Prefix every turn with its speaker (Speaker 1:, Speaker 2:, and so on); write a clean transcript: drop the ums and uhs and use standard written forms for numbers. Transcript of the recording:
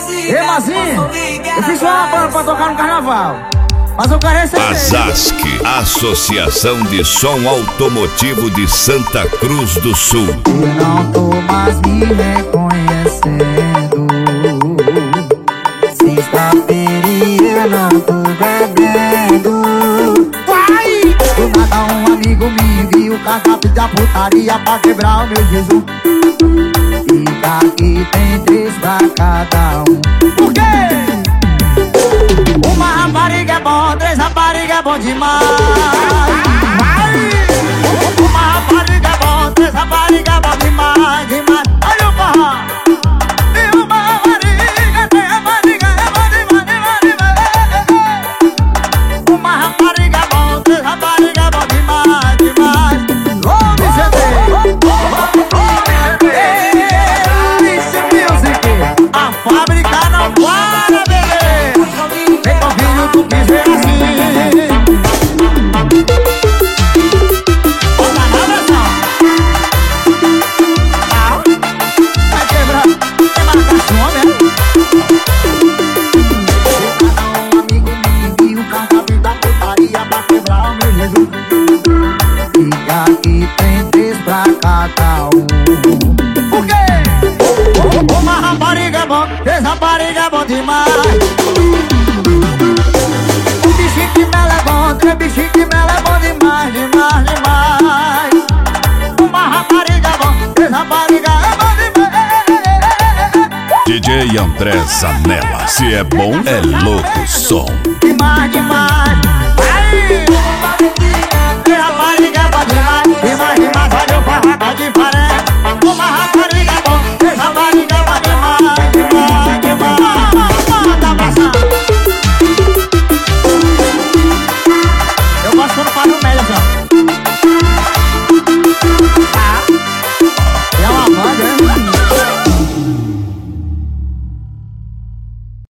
Speaker 1: Ei, Mazinho, eu fiz uma banda pra tocar no carnaval, mas eu quero receber.
Speaker 2: ASASC, Associação de Som Automotivo de Santa Cruz do Sul.
Speaker 1: Eu não tô mais me reconhecendo. Sexta-feira e eu não tô bebendo. Vai! Do nada um amigo me envia o cardápio da putaria pra quebrar o meu jejum. Fica aqui, tem 3 pra cada um. Por quê? Uma rapariga é bom, 3 rapariga é bom demais. Vai! Uma rapariga é bom, 3 rapariga é bom demais, demais. Olha o forró! E uma rapariga, 3 rapariga é bom demais, demais, demais. Uma rapariga é bom, 3 rapariga é bom demais, demais. Longe GT! Esse music, a fábrica não para, bebê. Vem com o filho, tu quis ver assim. Olha na versão. Vai quebrar, tem marcação, né? Um amigo me envia o cardápio da putaria pra quebrar o meu jejum. Fica aqui, tem 3 pra cada um. Por quê? Uma rapariga é bom, 3 rapariga é bom demais. Um bichinho de mel é bom, 3 bichinhos de mel é bom demais, demais, demais. Uma rapariga é bom, 3 rapariga é bom demais.
Speaker 2: DJ André Zanella, se é bom, é louco som.
Speaker 1: Demais, demais. Vai!